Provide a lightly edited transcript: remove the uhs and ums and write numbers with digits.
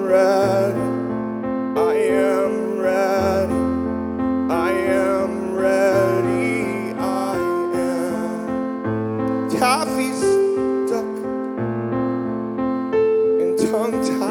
ready. I am ready. I am ready. I am. Taffy's stuck in tongue.